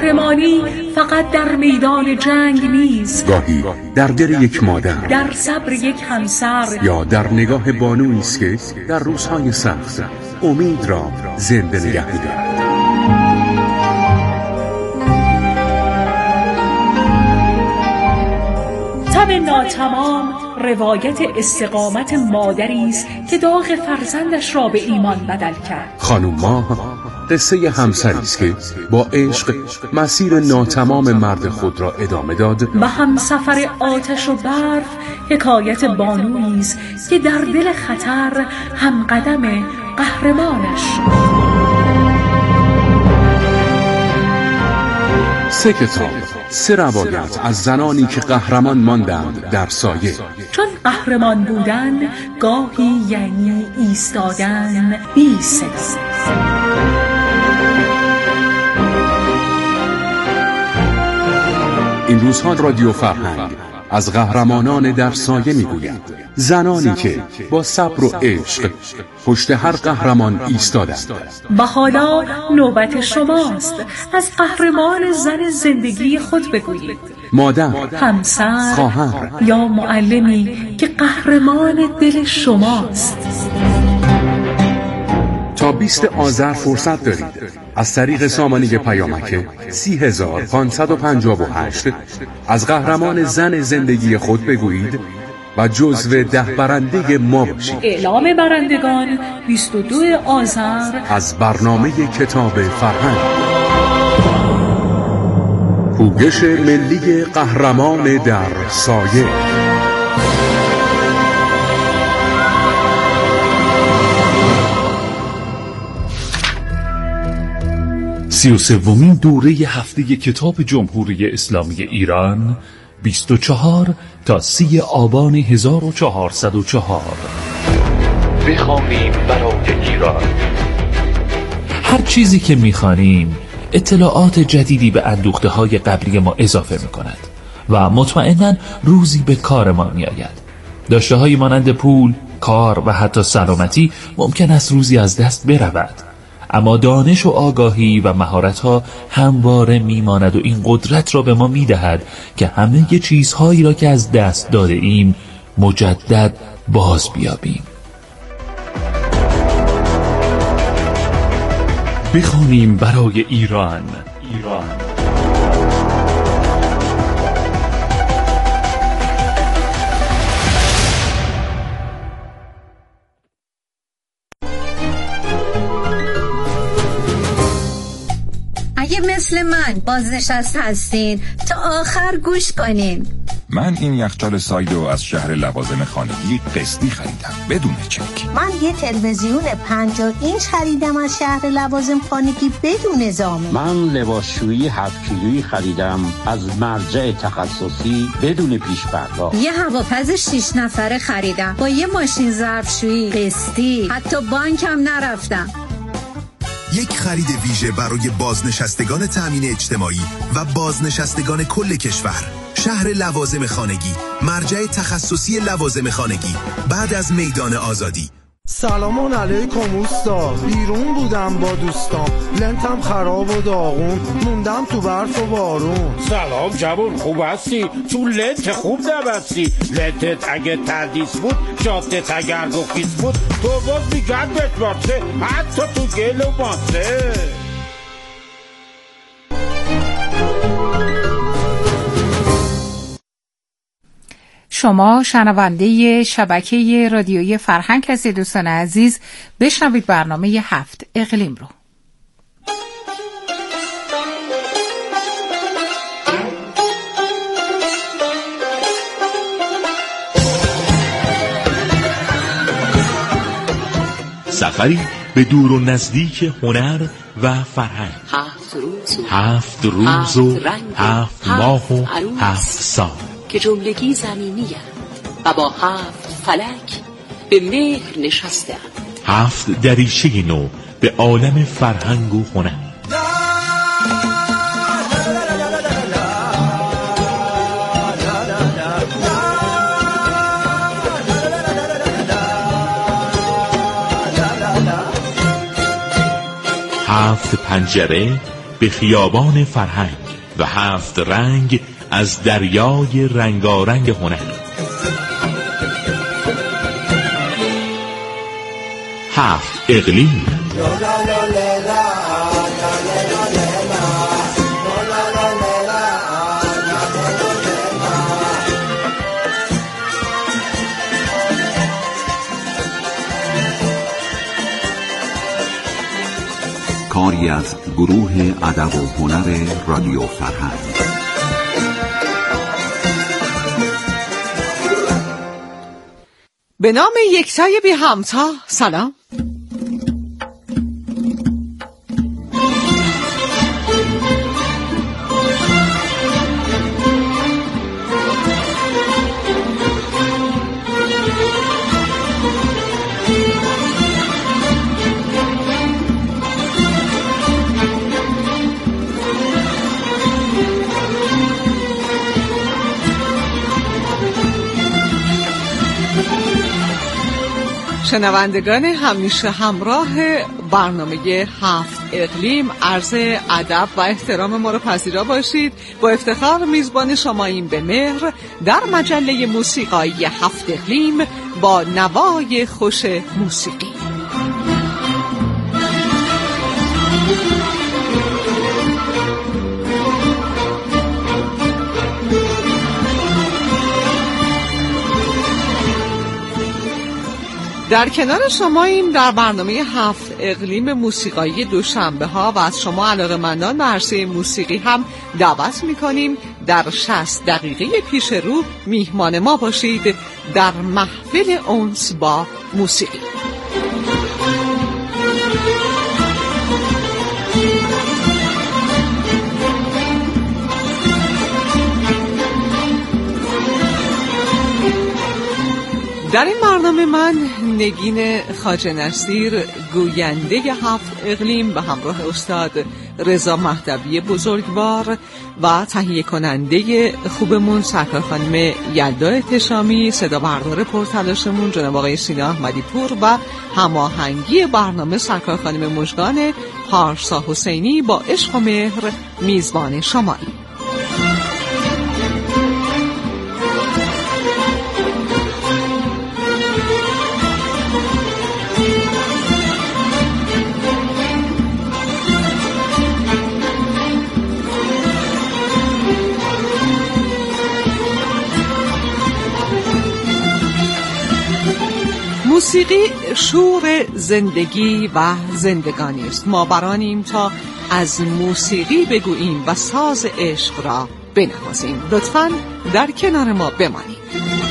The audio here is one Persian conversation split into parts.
قهرمانی فقط در میدان جنگ نیست، گاهی در دل یک مادر، در صبر یک همسر، یا در نگاه بانویی است که در روزهای سخت امید را زنده نگه می‌دارد. تب ناتمام روایت استقامت مادری است که داغ فرزندش را به ایمان بدل کرد. خانم ماه قصه همسری است که با عشق مسیر ناتمام مرد خود را ادامه داد. و همسفر آتش و برف حکایت بانویی است که در دل خطر هم قدم قهرمانش. 3 کتاب، 3 روایت از زنانی که قهرمان ماندند در سایه. چون قهرمان بودن گاهی یعنی ایستادن بی صدا. این روزها رادیو فرهنگ از قهرمانان در سایه میگوید. زنانی که با صبر و عشق پشت هر قهرمان ایستادند. و حالا نوبت شماست از قهرمان زن زندگی خود بگویید. مادر، همسر، خواهر یا معلمی که قهرمان دل شماست. تا 20 آذر فرصت دارید از طریق سامانه پیامک 30558 از قهرمان زن زندگی خود بگویید و جزو 10 برنده ما باشید. اعلام برندگان 22 آذر از برنامه کتاب فرهنگ. پوگش ملی قهرمان در سایه. 33مین دوره هفته کتاب جمهوری اسلامی ایران 24 تا 30 آبان 1404. بخوانیم برای ایران. هر چیزی که میخوانیم اطلاعات جدیدی به اندوخته های قبلی ما اضافه میکند و مطمئناً روزی به کار ما میآید. داشته های مانند پول، کار و حتی سلامتی ممکن است روزی از دست برود، اما دانش و آگاهی و مهارت‌ها همواره میماند و این قدرت را به ما میدهد که همه چیزهایی را که از دست داده ایم مجدد باز بیابیم. بخوانیم برای ایران. اگه مثل من بازنشست هستین تا آخر گوش کنین. من این یخچال سایدو از شهر لوازم خانگی قسطی خریدم بدون چک. من یه تلویزیون 50 اینچ خریدم از شهر لوازم خانگی بدون زامن. من لباسشویی 7 کیلویی خریدم از مرجع تخصصی بدون پیش پرداخت. یه هواپز 6 نفره خریدم با یه ماشین ظرفشویی قسطی، حتی بانکم نرفتم. یک خرید ویژه برای بازنشستگان تامین اجتماعی و بازنشستگان کل کشور. شهر لوازم خانگی، مرجع تخصصی لوازم خانگی، بعد از میدان آزادی. سلام علیکم اوستا. بیرون بودم با دوستام، لنتم خراب و داغون، موندم تو برف و بارون. سلام جوون، خوب هستی؟ تو لنت خوب نبستی. لنتت اگه تردیس بود، جادت اگر رخیص بود، تو باز میگردت باسه، حتی تو گل و باسه. شما شنونده شبکه رادیویی فرهنگ هستید دوستان عزیز. بشنوید برنامه 7 اقلیم رو. سفری به دور و نزدیک هنر و فرهنگ. 7 روز و 7 ماه و 7 سال که جملگی زمینی و با 7 فلک به مهر نشسته 7 دریچه نو به عالم فرهنگ و هنر. هفت پنجره به خیابان فرهنگ و 7 رنگ از دریای رنگارنگ هنر. 7 اقلیم. کاری از گروه ادب و هنر رادیو فرهنگ. به نام یکتای بی همتا سلام. شنوندگان همیشه همراه برنامه 7 اقلیم، عرض ادب و احترام ما رو پذیرا باشید. با افتخار میزبان شماییم به مهر در مجله موسیقایی 7 اقلیم با نوای خوش موسیقی. در کنار شماییم در برنامه 7 اقلیم موسیقایی دوشنبه ها و از شما علاقه‌مندان به عرصه موسیقی هم دعوت می‌کنیم در 60 دقیقه پیش رو میهمان ما باشید در محفل انس با موسیقی. در این برنامه من نگین خواجه نصیر گوینده 7 اقلیم به همراه استاد رضا مهدوی بزرگوار و تهیه کننده خوبمون سرکار خانم یلدا احتشامی، صدا بردار پرتلاشمون جناب آقای سینا احمدی پور و هماهنگی برنامه سرکار خانم مژگان پارسا حسینی با عشق و مهر میزبان شمایی. موسیقی شور زندگی و زندگانی است. ما برانیم تا از موسیقی بگوییم و ساز عشق را بنوازیم. لطفاً در کنار ما بمانید.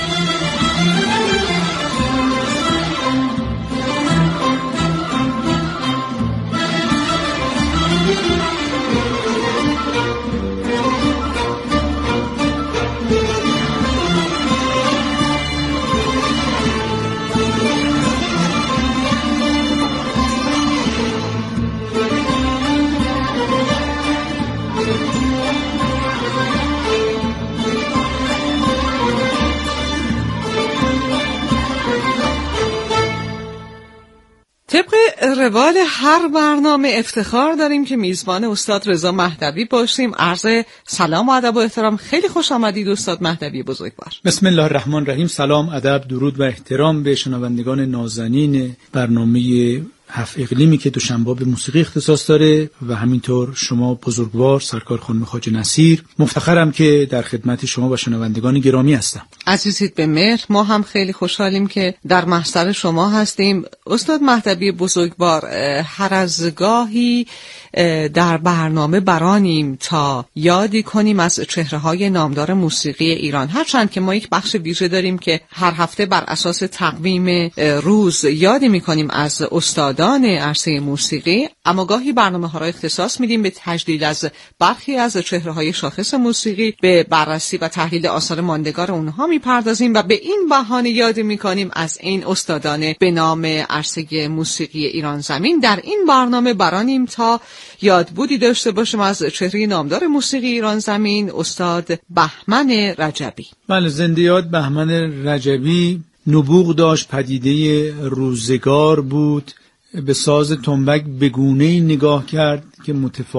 طبق روال هر برنامه افتخار داریم که میزبان استاد رضا مهدوی باشیم. عرض سلام و ادب و احترام. خیلی خوش آمدید استاد مهدوی بزرگوار. بسم الله الرحمن الرحیم. سلام، ادب، درود و احترام به شنوندگان نازنین برنامه 7 اقلیمی که دوشنبه به موسیقی اختصاص داره و همینطور شما بزرگوار سرکار خانم خواجه نصیر. مفتخرم که در خدمت شما و شنوندگان گرامی هستم. عزیزید به مهر، ما هم خیلی خوشحالیم که در محضر شما هستیم. استاد مهدوی بزرگوار، هر از گاهی در برنامه برانیم تا یادی کنیم از چهره‌های نامدار موسیقی ایران، هرچند که ما یک بخش ویژه داریم که هر هفته بر اساس تقویم روز یادی می‌کنیم از استادان عرصه موسیقی، اما گاهی برنامه‌ها را اختصاص میدیم به تجلیل از برخی از چهره‌های شاخص موسیقی، به بررسی و تحلیل آثار ماندگار اونها می‌پردازیم و به این بهانه یادی می‌کنیم از این استادان به نام عرصه موسیقی ایران زمین. در این برنامه برانیم تا یادبودی داشته باشیم از چهره نامدار موسیقی ایران زمین، استاد بهمن رجبی. بله، زنده یاد بهمن رجبی نبوغ داشت، پدیده روزگار بود، به ساز تنبک به گونه‌ای نگاه کرد که متفاوت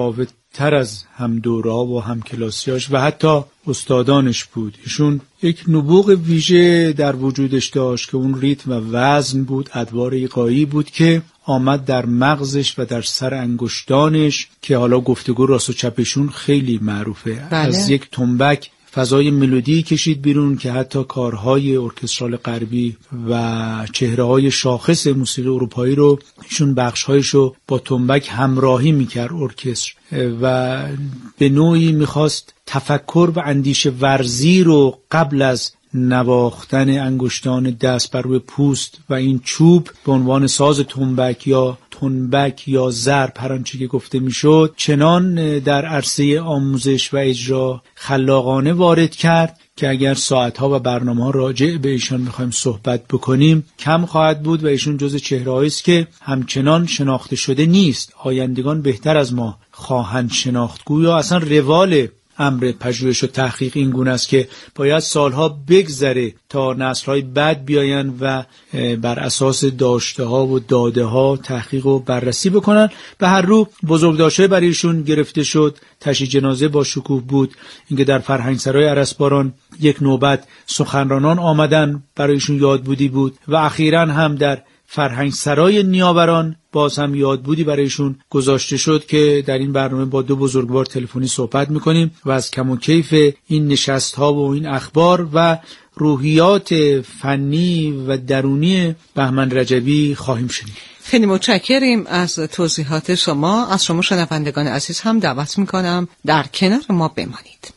تر از هم دورا و هم کلاسیاش و حتی استادانش بود. ایشون یک نبوغ ویژه در وجودش داشت که اون ریتم و وزن بود، ادوار ایقاعی بود که آمد در مغزش و در سر انگشتانش که حالا گفتگو راست و چپشون خیلی معروفه. بله. از یک تنبک فضای ملودی کشید بیرون که حتی کارهای ارکسترال غربی و چهره‌های شاخص موسیقی اروپایی رو ایشون بخش‌هایشو با تنبک همراهی میکرد ارکستر و به نوعی میخواست تفکر و اندیشه ورزی رو قبل از نواختن انگشتان دست بر روی پوست و این چوب به عنوان ساز تنبک یا ضرب هر آنچه که گفته میشد چنان در عرصه آموزش و اجرا خلاقانه وارد کرد که اگر ساعتها و برنامه‌ها راجع به ایشان می‌خوایم صحبت بکنیم کم خواهد بود و ایشون جز چهره‌هایی است که همچنان شناخته شده نیست. آیندگان بهتر از ما خواهند شناخت. گویا اصلا روال امر پژوهش و تحقیق این گونه است که باید سالها بگذره تا نسل‌های بعد بیاین و بر اساس داشته‌ها و داده‌ها تحقیق و بررسی بکنن. به هر رو بزرگداشته برای ایشون گرفته شد. تشییع جنازه با شکوه بود. اینکه در فرهنگسرای ارسباران یک نوبت سخنرانان آمدن برای ایشون یادبودی بود و اخیراً هم در فرهنگسرای نیاوران باز هم یادبودی برایشون گذاشته شد که در این برنامه با دو بزرگوار تلفنی صحبت میکنیم و از کم و کیف این نشست‌ها و این اخبار و روحیات فنی و درونی بهمن رجبی خواهیم شنید. خیلی متشکریم از توضیحات شما. از شما شنوندگان عزیز هم دعوت میکنم در کنار ما بمانید.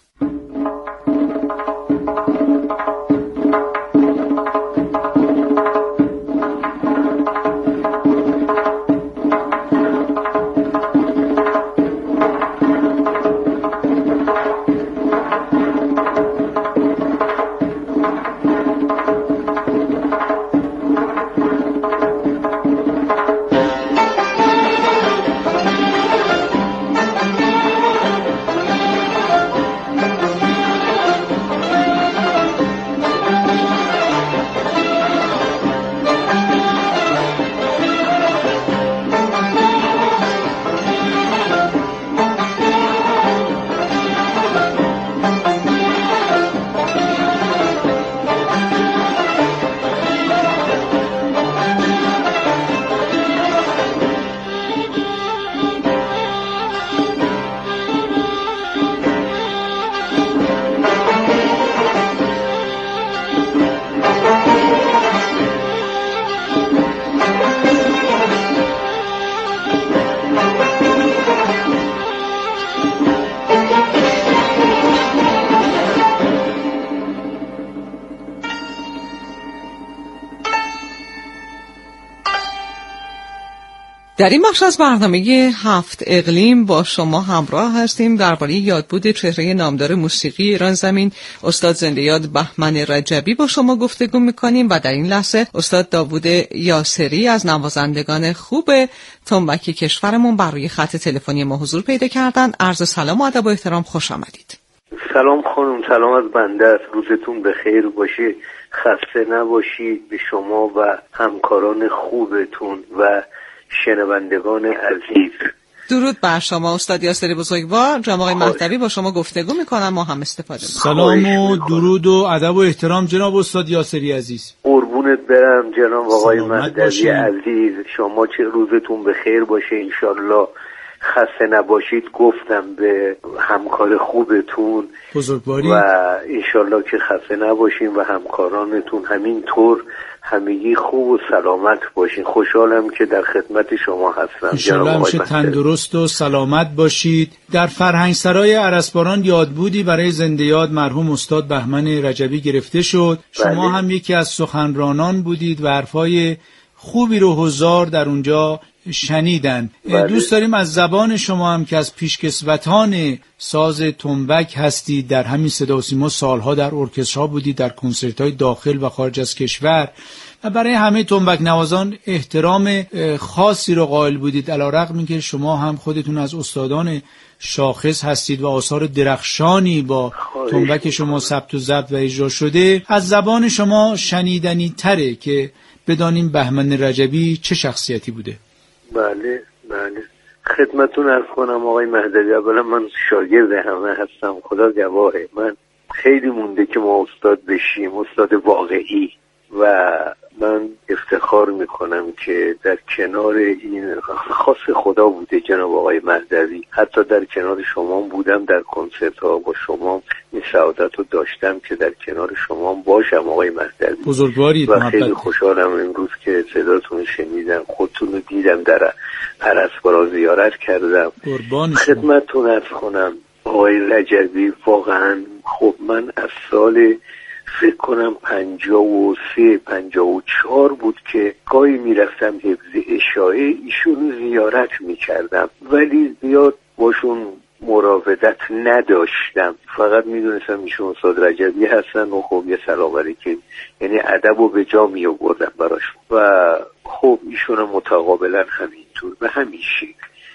در این بخش از برنامه 7 اقلیم با شما همراه هستیم. درباره یادبود چهره نامدار موسیقی ایران زمین استاد زنده یاد بهمن رجبی با شما گفتگو می‌کنیم و در این لحظه استاد داوود یاسری از نوازندگان خوب تنبک کشورمون بر روی خط تلفنی ما حضور پیدا کردن. عرض سلام و ادب و احترام، خوش آمدید. سلام خانم، سلام از بنده است. روزتون بخیر باشه، خسته نباشید. به شما و همکاران خوبتون و شنوندگان عزیز درود بر شما. استاد یاسری بزرگوار، جناب آقای مهدوی با شما گفتگو میکنم، ما هم استفاده میکنم. سلام و درود و ادب و احترام جناب استاد یاسری عزیز. قربونت برم جناب آقای مهدوی عزیز. شما چه روزتون بخیر باشه انشالله، خسته نباشید. گفتم به همکار خوبتون بزرگواری و انشالله که خسته نباشین و همکارانتون همینطور همگی خوب و سلامت باشین. خوشحالم که در خدمت شما هستم. انشالله همیشه تندرست و سلامت باشید. در فرهنگسرای ارسباران یادبودی برای زنده یاد مرحوم استاد بهمن رجبی گرفته شد. شما هم یکی از سخنرانان بودید و حرفای خوبی رو حضار در اونجا شنیدن. دوست داریم از زبان شما هم که از پیشکسوتان ساز تنبک هستید، در همین صدا و سیما سالها در ارکسترها بودید، در کنسرت‌های داخل و خارج از کشور و برای همه تنبک نوازان احترام خاصی رو قائل بودید، علی‌رغم اینکه شما هم خودتون از استادان شاخص هستید و آثار درخشانی با تنبک شما ثبت و ضبط و اجرا شده. از زبان شما شنیدنی تره که بدانیم بهمن رجبی چه شخصیتی بوده. بله بله. خدمتون عرض کنم آقای مهدوی، اولا من شاگرد همه هستم، خدا گواهه. من خیلی مونده که ما استاد بشیم، استاد واقعی، و من افتخار میکنم که در کنار این خاص خدا بوده جناب آقای مهدوی. حتی در کنار شما بودم، در کنسرت ها با شما این سعادت رو داشتم که در کنار شما باشم آقای مهدوی. بزرگوارید. و خیلی خوشحالم امروز که صداتون شنیدم، خودتون رو دیدم، در عرسبارا زیارت کردم. خدمتتون عرض کنم آقای رجبی، واقعا خب من از سال فکر کنم 53 54 بود که گاهی میرفتم حفظ اشاعه، ایشون زیارت میکردم، ولی زیاد باشون مراودت نداشتم. فقط میدونستم ایشون استاد رجبی هستن و خب یه سلام علیکم، یعنی ادب رو به جا می آوردم براش، و خب ایشون متقابلا همینطور و همیشه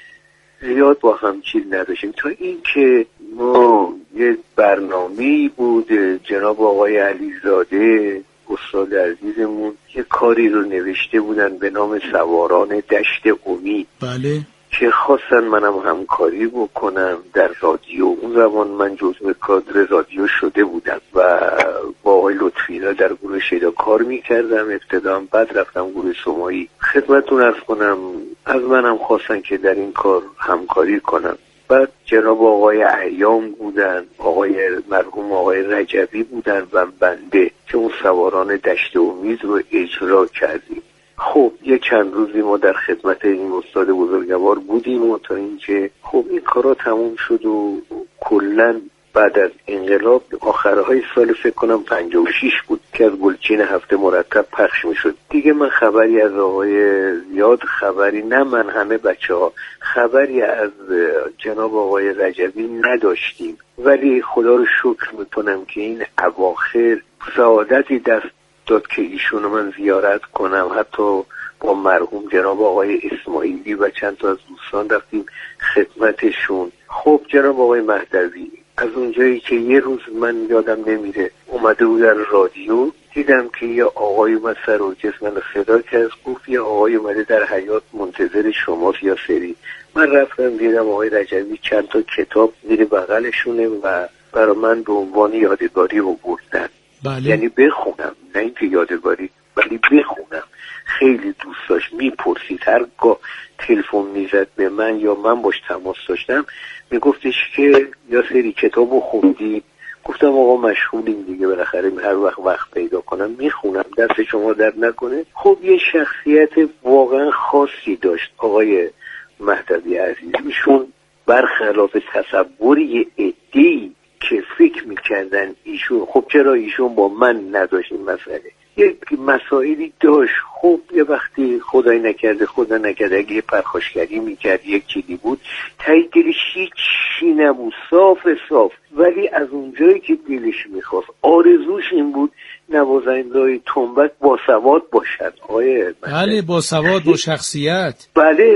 زیاد با هم چیز نداشتیم، تا اینکه ما یه برنامه‌ای بود جناب آقای علیزاده استاد عزیزمون یه کاری رو نوشته بودن به نام سواران دشت امید. بله. که خواستن منم همکاری بکنم در رادیو. اون زمان من جزو کادر رادیو شده بودم و با آقای لطفی‌ها در گروه شیدا کار میکردم ابتدا، بعد رفتم گروه سمایی. خدمتتون عرض کنم از منم خواستن که در این کار همکاری کنم. بعد جناب آقای ایام بودن، آقای مرحوم آقای رجبی بودن و بنده که اون سواران دشت امید رو اجرا کردیم. خب یه چند روزی ما در خدمت این استاد بزرگوار بودیم و تا اینکه خب این کارا تموم شد و کلن بعد از انقلاب آخرهای سال فکر کنم 56 بود که از گلچین هفته مرتب پخش میشد. دیگه من خبری از آقای زیاد، خبری نه من همه بچه‌ها خبری از جناب آقای رجبی نداشتیم، ولی خدا رو شکر میکنم که این اواخر سعادتی دست داد که ایشونو من زیارت کنم. حتی با مرحوم جناب آقای اسماعیلی و چند تا از دوستان رفتیم خدمتشون. خب جناب آقای مهدوی از اونجایی که یه روز من یادم نمیره اومده بود در رادیو، دیدم که یه آقای اومد سر و جسم من صدا کرد، گفت یه آقای اومده در حیاط منتظر شماست یا سری. من رفتم دیدم آقای رجبی چند تا کتاب زیر بغلشونه و برای من به عنوان یادگاری آوردن. بله. یعنی بخونم، نه اینکه یادگاری، ولی بخونم. خیلی دوست داشت، میپرسید هرگاه تلفن میزد به من یا من باش تماس داشتم میگفتش که یا سری کتابو خوندی؟ گفتم آقا مشغولیم دیگه، بالاخره هر وقت پیدا کنم میخونم، دست شما در نکنه. خب یه شخصیت واقعا خاصی داشت آقای مهدوی عزیز. ایشون برخلاف تصوری عده‌ای که فکر میکردن ایشون، خب چرا ایشون با من نداشت این مسئله؟ یک مسائلی داشت. خب یه وقتی خدای نکرده اگه یه پرخاشگری میکرد یک چیزی بود تایی دلش هیچی نبود، صاف، ولی از اونجایی که دلش میخواست آرزوش این بود نوازنده‌های تنبک با سواد باشد. بله با سواد، با شخصیت.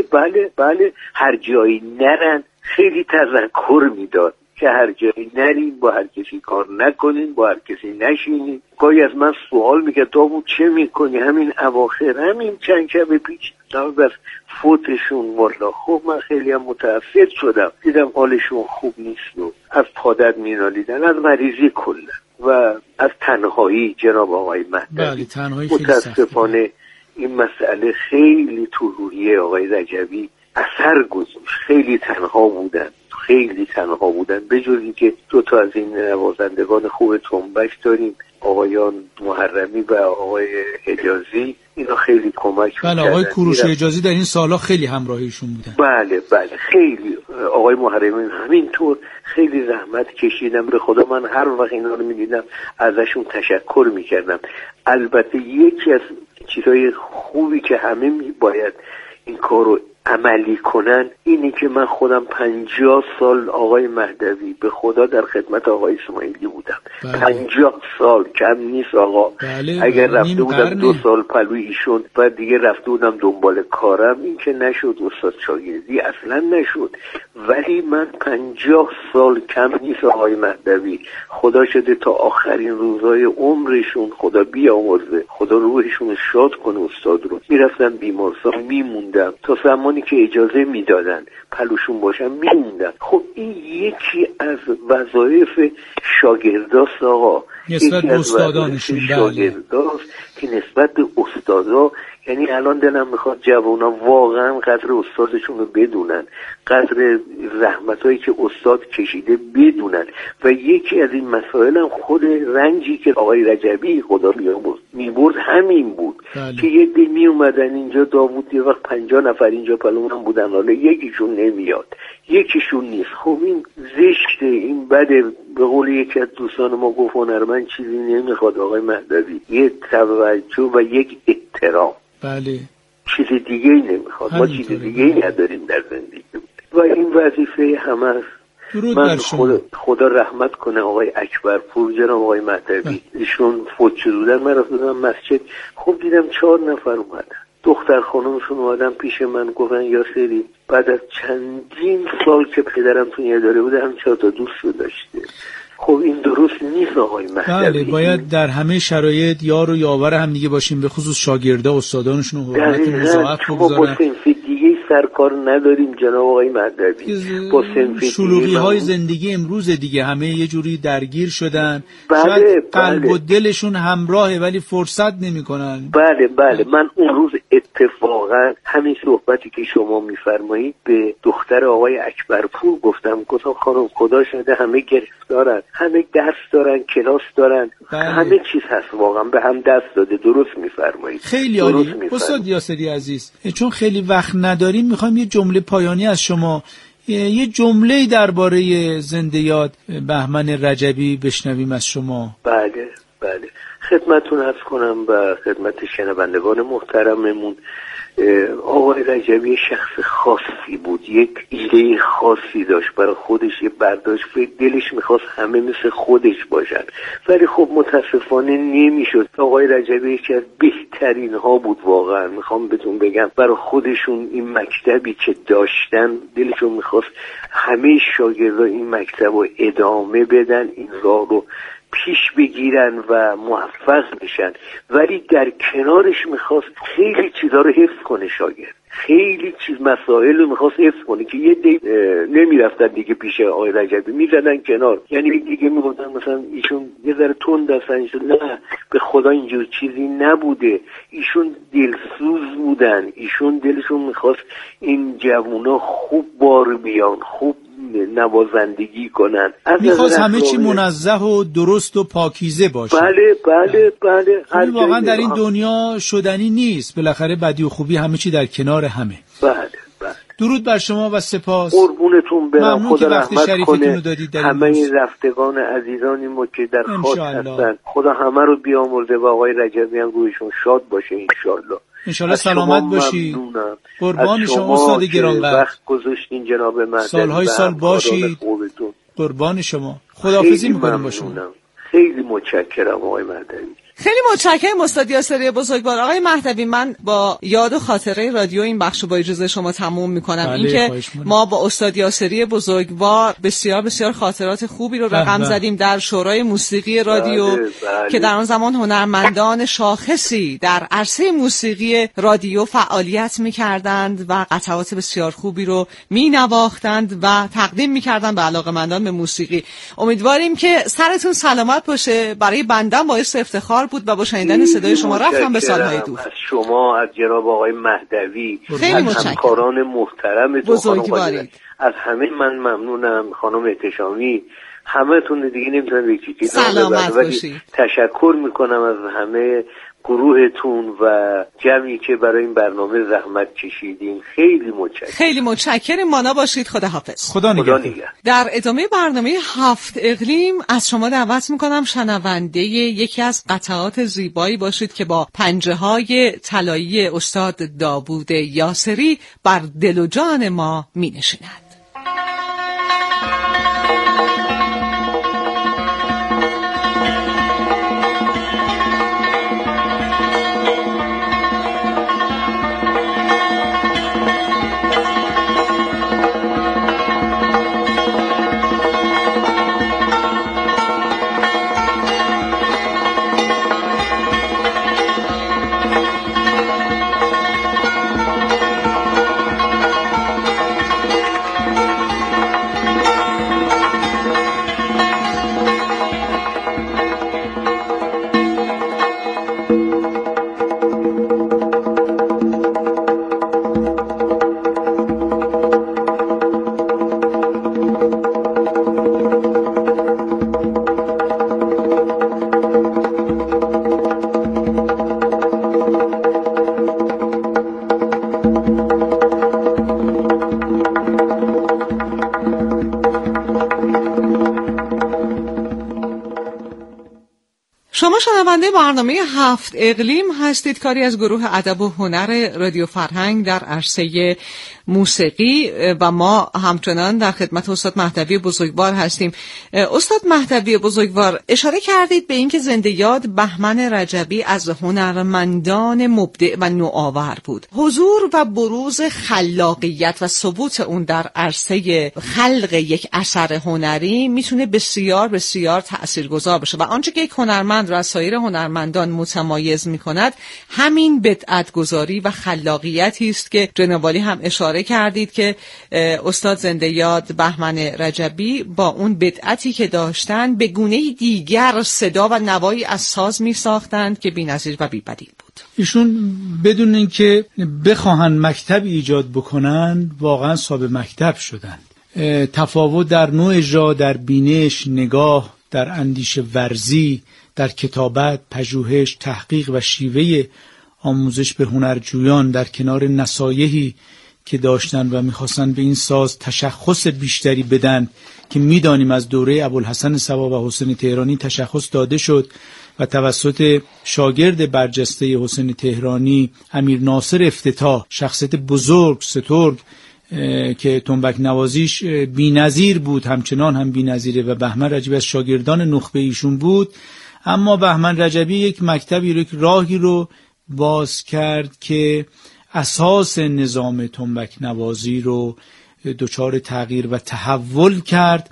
بله هر جایی نرن. خیلی تذکر میداد که هر جایی نرین، با هر کسی کار نکنین، با هر کسی نشینین. گاهی از من سوال میگه داوود چه میکنی؟ همین اواخر، همین چند شب پیش بس فوتشون والا. خب من خیلی هم متأثر شدم، دیدم حالشون خوب نیست و از پادر مینالیدن، از مریضی کلا و از تنهایی. جناب آقای مهدوی متاسفانه این مسئله خیلی تو روحیه آقای رجبی اثر گذاشت. خیلی تنها بودن به جز اینکه دو تا از این نوازندگان خوب تنبک داریم، آقایان محرمی و آقای حجازی، اینا خیلی کمک می‌کردن. بله آقای کوروش حجازی در این سالها خیلی همراهیشون بودن. بله خیلی. آقای محرمی همینطور خیلی زحمت کشیدم. به خدا من هر وقت اینا رو می‌دیدم ازشون تشکر می‌کردم. البته یکی از چیزهای خوبی که همه باید این کارو عملی کنن اینی که من خودم 50 سال آقای مهدوی به خدا در خدمت آقای اسماعیلی بودم. 50 سال کم نیست آقا. اگر رفته بودم 2 سال پلوی ایشون بعد دیگه رفته بودم دنبال کارم، این که نشد استاد شاگردی اصلا نشد، ولی من 50 سال کم نیست آقای مهدوی. خدا شده تا آخرین روزای عمرشون خدا بیامرزه، خدا روحشون شاد کنه استاد رو. میرفتم بیمارستان میموندم تا زمان زمانی که اجازه میدادن پلوشون باشن میموندن. خب این یکی از وظایف شاگرداست آقا، نسبت به استادانشون. شاگرداست که نسبت به استادا، یعنی الان دلم میخواد جوانا واقعا قدر استادشون رو بدونن، قدر زحمتایی که استاد کشیده بدونن. و یکی از این مسائل هم خود رنجی که آقای رجبی خدا میبرد همین بود که یه دی می اومدن اینجا داوود یه وقت 50 نفر اینجا پلومن بودن، حالا یکیشون نمیاد یکیشون نیست. خب این زشته، این بده. به قول یکی از دوستان ما گفت هنرمند چیزی نمیخواد آقای مهدوی، یه توجه و یک احترام. بله، چیز دیگه ای نمیخواد. ما چیز دیگه ای نداریم در زندگی و این وظیفه همه است. من خدا رحمت کنه آقای اکبرپور، جناب آقای مهدوی، ایشون فوت شدن. من رفتم مسجد، خب دیدم 4 نفر اومدن، دختر خانمشون اومدن پیش من، گفتن یاسری بعد از چندین سال که پدرم تو اداره بوده هم 4 تا دوست داشته. خب این درست نیست آقای مهدوی. بله، باید در همه شرایط یار و یاور هم دیگه باشیم، به خصوص شاگردا استادانشون رو حرمت مضاعف بگذارن. سرکار نداریم جناب آقای مهدوی، با شلوغی‌های زندگی امروز دیگه همه یه جوری درگیر شدن. شاید قلب و دلشون همراهه ولی فرصت نمی‌کنن. بله من اون روز اتفاقا همین صحبتی که شما می‌فرمایید به دختر آقای اکبرپور گفتم خانم خدا شده همه گرفتارن، همه درس دارن، کلاس دارن، همه چیز هست، واقعا به هم دست داده. درست می‌فرمایید. خیلی عالی. استاد یاسری عزیز، چون خیلی وقت نداریم میخوایم یه جمله پایانی از شما، یه جمله درباره زنده یاد بهمن رجبی بشنویم از شما. بله خدمتتون عرض کنم و خدمت شنوندگان محترممون. آقای رجبی شخص خاصی بود، یک ایده خاصی داشت برای خودش، یه برداشت، دلش میخواست همه مثل خودش باشن، ولی خب متاسفانه نمیشد. آقای رجبی یکی از بهترین ها بود واقعا. میخوام بهتون بگم برای خودشون این مکتبی که داشتن دلشون میخواست همه شاگردان این مکتب رو ادامه بدن، این راه رو پیش بگیرن و موفق بشن، ولی در کنارش میخواست خیلی چیزا رو حفظ کنه شاگرد، خیلی چیز مسائل رو میخواست حفظ کنه که یه دی نمیرفتن دیگه پیش آقای رجبی، میزدن کنار. یعنی دیگه میگفتن مثلا ایشون یه ذره تند هستن، نه به خدا اینجور چیزی نبوده، ایشون دلسوز بودن، ایشون دلشون میخواست این جوونا خوب بار بیان، خوب نوازندگی کنن، میخواست همه چی منزه و درست و پاکیزه باشه. بله واقعا در این دنیا شدنی نیست، بالاخره بدی و خوبی همه چی در کنار همه. بله درود بر شما و سپاس. قربونتون برم، خدا رحمت کنه همه این رفتگان عزیزانی ما که در خاک هستن، خدا همه رو بیامرزه و آقای رجبی هم رویشون شاد باشه انشالله سلامت باشید. قربان شما استاد گرانقدر، وقت گذاشتین جناب مهدوی، سالهای سال باشید. قربان شما، خداحافظی میکنم با شما. خیلی متشکرم آقای مهدوی. خیلی متشکرم استاد یاسری بزرگوار. آقای مهدوی، من با یاد و خاطره رادیو این بخش با اجازه شما تموم میکنم. اینکه ما با استاد یاسری بزرگوار بسیار بسیار خاطرات خوبی رو رقم زدیم در شورای موسیقی رادیو که در آن زمان هنرمندان شاخصی در عرصه موسیقی رادیو فعالیت میکردند و قطعات بسیار خوبی رو مینواختند و تقدیم میکردند به علاقه‌مندان به موسیقی. امیدواریم که سرتون سلامت باشه. برای بنده باعث افتخار بود و با شنیدن صدای شما رفتم به سالهای دور. از شما، از جناب آقای مهدوی، از همکاران محترم بزرگوارید، از همه من ممنونم. خانم احتشامی، همه‌تون دیگه نمیتونم بگم سلامت باشید. تشکر میکنم از همه گروهتون و جمعی که برای این برنامه زحمت کشیدین. خیلی متشکرم. مانا باشید. خداحافظ. خدا نگهدار. در ادامه برنامه 7 اقلیم از شما دعوت میکنم شنونده یکی از قطعات زیبایی باشید که با پنجه‌های طلایی استاد داوود یاسری بر دل و جان ما مینشیند. شنونده برنامه 7 اقلیم هستید، کاری از گروه ادب و هنر رادیو فرهنگ در عرصه موسیقی و ما همچنان در خدمت استاد مهدوی بزرگوار هستیم. استاد مهدوی بزرگوار، اشاره کردید به اینکه زنده یاد بهمن رجبی از هنرمندان مبدع و نوآور بود. حضور و بروز خلاقیت و ثبوت اون در عرصه خلق یک اثر هنری میتونه بسیار بسیار تاثیرگذار باشه و آنچه که یک هنرمند را از سایر هنرمندان متمایز میکند همین بدعت گذاری و خلاقیتی است که جناب عالی هم اشاره کردید که استاد زنده یاد بهمن رجبی با اون بدعتی که داشتن به گونه دیگر صدا و نوایی از ساز می ساختند که بی‌نظیر و بی‌بدیل بود. ایشون بدون اینکه بخواهن مکتب ایجاد بکنن واقعا صاحب مکتب شدن. تفاوت در نوع اجرا، در بینش، نگاه، در اندیشه ورزی، در کتابت، پژوهش، تحقیق و شیوه آموزش به هنرجویان در کنار نصایحی که داشتن و میخواستن به این ساز تشخص بیشتری بدن که میدانیم از دوره ابوالحسن صبا و حسین تهرانی تشخص داده شد و توسط شاگرد برجسته حسین تهرانی امیر ناصر افتتاح، شخصیت بزرگ سترگ که تنبک نوازیش بی‌نظیر بود، همچنان هم بی‌نظیره و بهمن رجبی از شاگردان نخبه ایشون بود. اما بهمن رجبی یک مکتبی یک راهی رو باز کرد که اساس نظام تنبک نوازی رو دچار تغییر و تحول کرد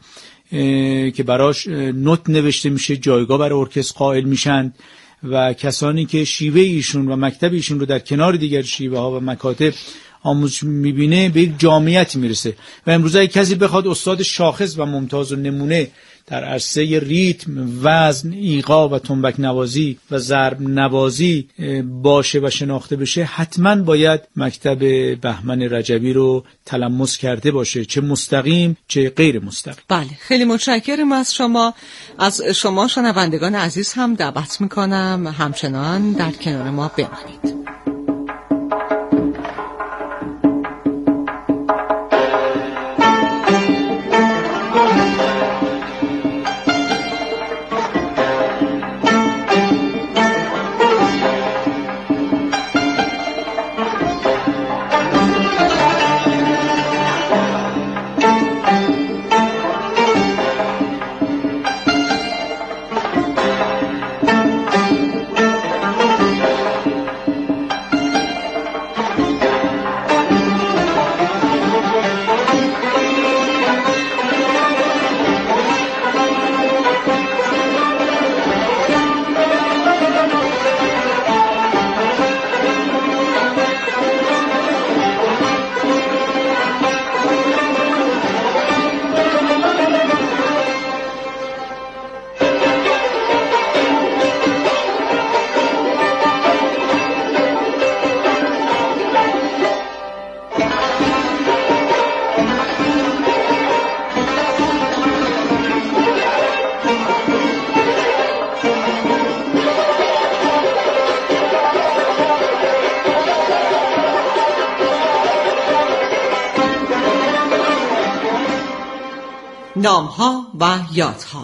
که براش نوت نوشته میشه، جایگاه برای ارکستر قائل میشن و کسانی که شیوه ایشون و مکتب ایشون رو در کنار دیگر شیوه ها و مکاتب آموزش میبینه به یک جامعیت میرسه. و امروزه کسی بخواد استاد شاخص و ممتاز و نمونه در عرصه ریتم، وزن، ایقاع و تنبک نوازی و ضرب نوازی باشه و شناخته بشه حتما باید مکتب بهمن رجبی رو تلمس کرده باشه، چه مستقیم چه غیر مستقیم. بله، خیلی متشکرم از شما. از شما شنوندگان عزیز هم دعوت میکنم همچنان در کنار ما بمانید. نام‌ها و یادها.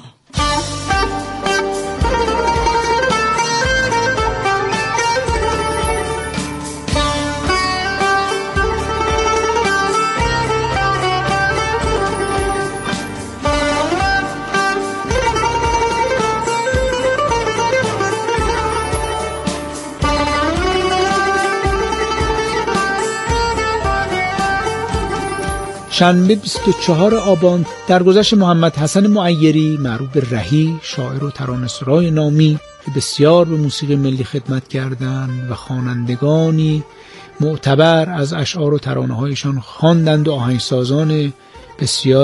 شنبه 24 آبان درگذشت محمد حسن معیری معروف به رهی، شاعر و ترانه‌سرای نامی که بسیار به موسیقی ملی خدمت کردند و خوانندگانی معتبر از اشعار و ترانه‌هایشان خواندند و آهنگسازان بسیار